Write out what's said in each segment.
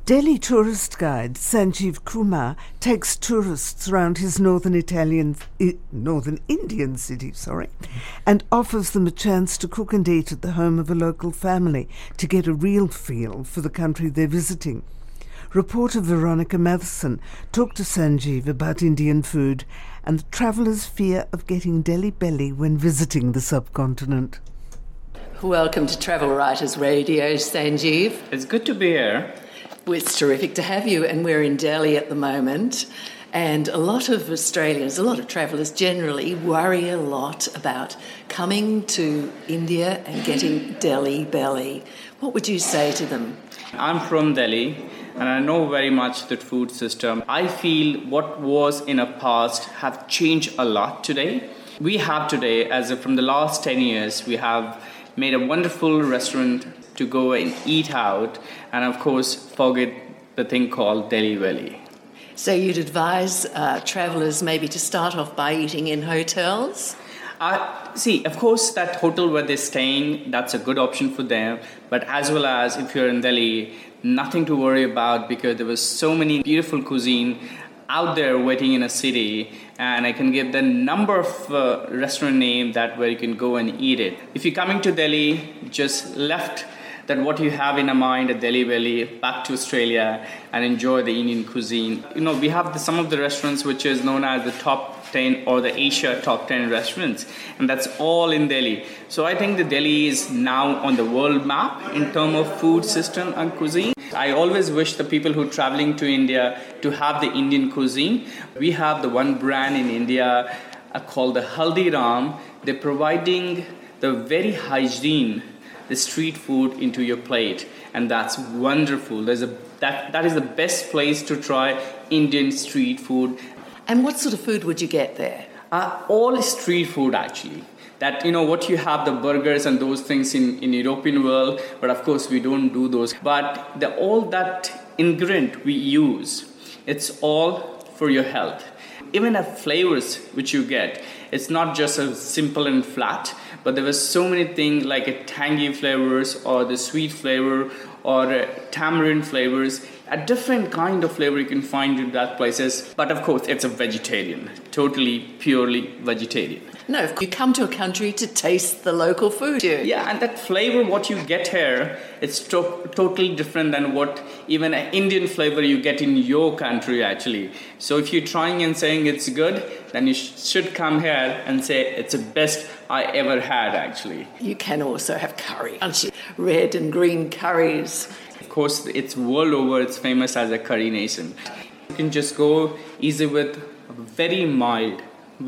Delhi tourist guide Sanjeev Kumar takes tourists around his northern Indian city, and offers them a chance to cook and eat at the home of a local family to get a real feel for the country they're visiting. Reporter Veronica Matheson talked to Sanjeev about Indian food and the traveller's fear of getting Delhi belly when visiting the subcontinent. Welcome to Travel Writers Radio, Sanjeev. It's good to be here. It's terrific to have you, and we're in Delhi at the moment. And a lot of Australians, a lot of travellers generally worry a lot about coming to India and getting Delhi belly. What would you say to them? I'm from Delhi and I know very much the food system. I feel what was in the past have changed a lot today. We have today, from the last 10 years, we have made a wonderful restaurant to go and eat out, and of course forget the thing called Delhi belly. So you'd advise travellers maybe to start off by eating in hotels? Of course that hotel where they're staying, that's a good option for them, but as well as if you're in Delhi, nothing to worry about because there was so many beautiful cuisine out there waiting in a city, and I can give the number of restaurant name that where you can go and eat it. If you're coming to Delhi, just left that what you have in mind at Delhi belly back to Australia and enjoy the Indian cuisine. We have some of the restaurants which is known as the top 10 or the Asia top 10 restaurants, and that's all in Delhi. So I think the Delhi is now on the world map in terms of food system and cuisine. I always wish the people who are traveling to India to have the Indian cuisine. We have the one brand in India called the Haldiram. They're providing the very hygiene, the street food into your plate, and that's wonderful. That is the best place to try Indian street food. And what sort of food would you get there? All street food actually. That what you have, the burgers and those things in European world, but of course we don't do those. But all that ingredient we use, it's all for your health. Even the flavors which you get, it's not just a simple and flat, but there were so many things like a tangy flavors or the sweet flavor or tamarind flavors. A different kind of flavor you can find in that places. But of course, it's a vegetarian, totally, purely vegetarian. No, you come to a country to taste the local food. Yeah, and that flavor, what you get here, it's totally different than what even an Indian flavor you get in your country, actually. So if you're trying and saying it's good, then you should come here and say it's the best I ever had, actually. You can also have curry, aren't you? Red and green curries. Of course, it's world over, it's famous as a curry nation. You can just go easy with very mild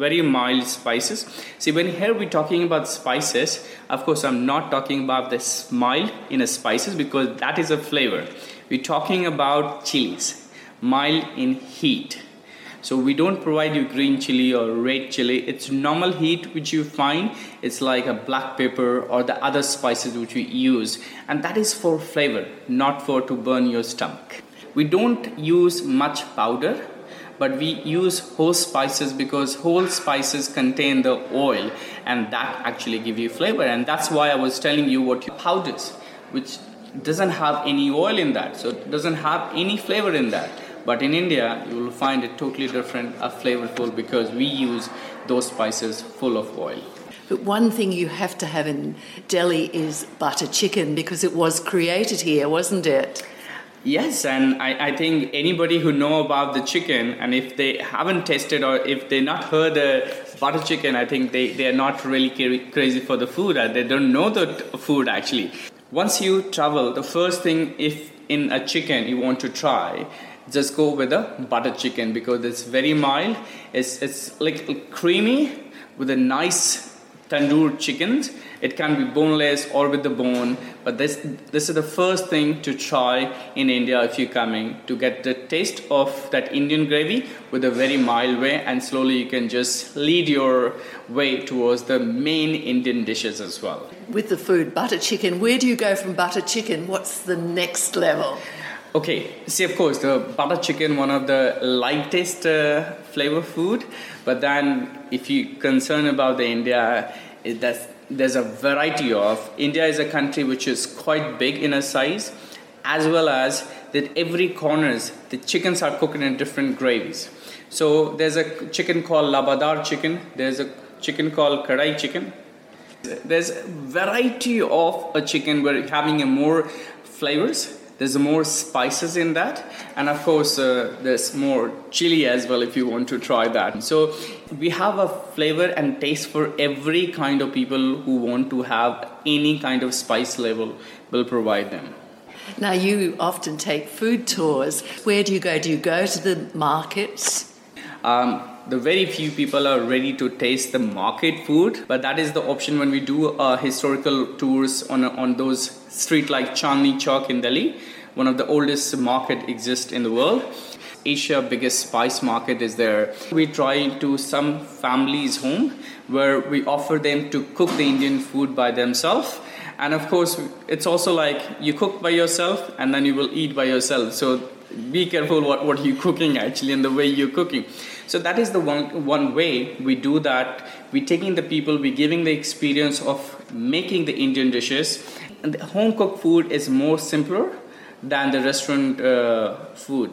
spices. See, when here we're talking about spices, of course, I'm not talking about this mild in a spices because that is a flavor. We're talking about chilies, mild in heat. So we don't provide you green chili or red chili. It's normal heat which you find. It's like a black pepper or the other spices which we use. And that is for flavor, not for to burn your stomach. We don't use much powder, but we use whole spices because whole spices contain the oil and that actually give you flavor. And that's why I was telling you what powders, which doesn't have any oil in that. So it doesn't have any flavor in that. But in India, you will find it totally different, flavorful because we use those spices full of oil. But one thing you have to have in Delhi is butter chicken because it was created here, wasn't it? Yes, and I think anybody who know about the chicken, and if they haven't tasted or if they not heard butter chicken, I think they are not really crazy for the food. They don't know the food actually. Once you travel, the first thing if in a chicken you want to try, just go with a butter chicken because it's very mild. It's like creamy with a nice tandoor chicken. It can be boneless or with the bone, but this is the first thing to try in India if you're coming to get the taste of that Indian gravy with a very mild way, and slowly you can just lead your way towards the main Indian dishes as well. With the food, butter chicken, where do you go from butter chicken? What's the next level? Okay, see, of course, the butter chicken, one of the lightest flavor food, but then if you're concerned about the India, there's a variety of. India is a country which is quite big in a size, as well as that every corners, the chickens are cooked in different gravies. So there's a chicken called labadar chicken. There's a chicken called kadai chicken. There's a variety of a chicken where you're having a more flavors. There's more spices in that, and of course there's more chili as well if you want to try that. So we have a flavor and taste for every kind of people who want to have any kind of spice level. Will provide them. Now you often take food tours. Where do you go? Do you go to the markets? The very few people are ready to taste the market food, but that is the option when we do historical tours on those street like Chandni Chowk in Delhi. One of the oldest market exists in the world. Asia biggest spice market is there. We try to some families' home where we offer them to cook the Indian food by themselves. And of course, it's also like you cook by yourself and then you will eat by yourself. So be careful what you're cooking actually and the way you're cooking. So that is the one way we do that. We're taking the people, we're giving the experience of making the Indian dishes. And the home cooked food is more simpler than the restaurant food.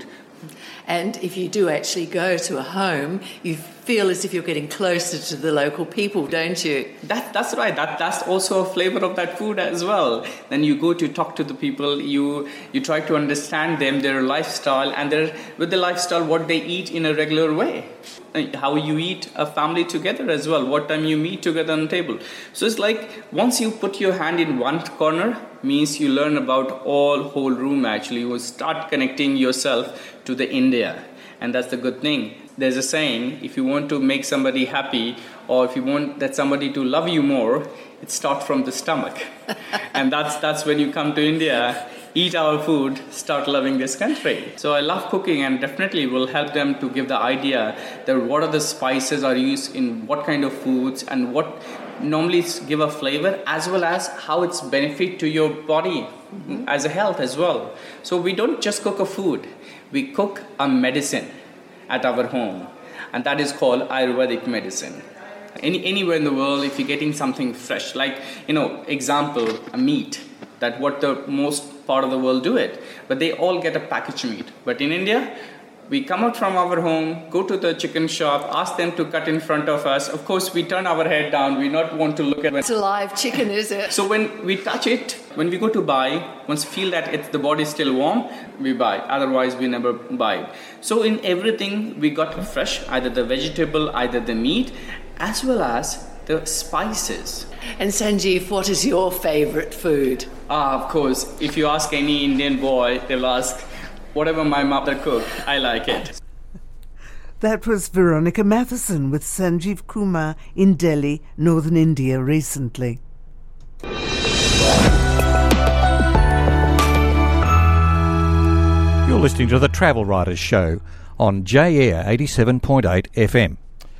And if you do actually go to a home, you feel as if you're getting closer to the local people, don't you? That's right. That's also a flavor of that food as well. Then you go to talk to the people, you try to understand them, their lifestyle, and with the lifestyle, what they eat in a regular way. How you eat a family together as well, what time you meet together on the table. So it's like once you put your hand in one corner, means you learn about whole room actually. You will start connecting yourself to the India, and that's the good thing. There's a saying, if you want to make somebody happy or if you want that somebody to love you more, it starts from the stomach. And that's when you come to India, eat our food, start loving this country. So I love cooking and definitely will help them to give the idea that what are the spices are used in what kind of foods and what normally give a flavor as well as how it's benefit to your body as a health as well. So we don't just cook a food, we cook a medicine at our home, and that is called Ayurvedic medicine. Anywhere in the world, if you're getting something fresh, like, example, a meat, that what the most part of the world do it, but they all get a packaged meat. But in India, we come out from our home, go to the chicken shop, ask them to cut in front of us. Of course, we turn our head down. We not want to look at it. It's a live chicken, is it? So when we touch it, when we go to buy, once feel that the body is still warm, we buy. Otherwise, we never buy. So in everything, we got fresh, either the vegetable, either the meat, as well as the spices. And Sanjeev, what is your favourite food? Of course, if you ask any Indian boy, they'll ask, whatever my mother cooked, I like it. That was Veronica Matheson with Sanjeev Kumar in Delhi, northern India recently. You're listening to the Travel Writers Show on J Air 87.8 FM.